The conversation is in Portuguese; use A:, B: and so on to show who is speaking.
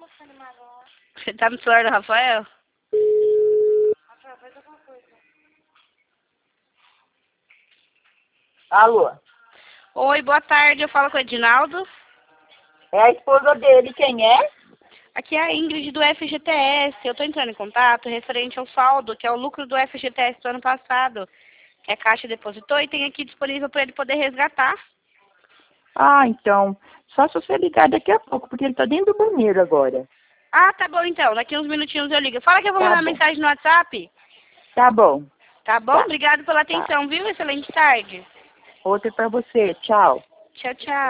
A: Você tá no celular do Rafael?
B: Rafael, faz alguma coisa.
C: Alô?
A: Oi, boa tarde. Eu falo com o Edinaldo.
C: É a esposa dele, quem é?
A: Aqui é a Ingrid do FGTS. Eu tô entrando em contato referente ao saldo, que é o lucro do FGTS do ano passado, que a Caixa depositou e tem aqui disponível para ele poder resgatar.
C: Ah, então, só se você ligar daqui a pouco, porque ele tá dentro do banheiro agora.
A: Ah, tá bom então. Daqui uns minutinhos eu ligo. Fala que eu vou
C: Tá
A: mandar
C: bom.
A: mensagem no WhatsApp.
C: Tá bom.
A: Tá bom?
C: Tá.
A: Obrigado pela atenção, viu? Excelente tarde.
C: Outra pra você, tchau.
A: Tchau, tchau.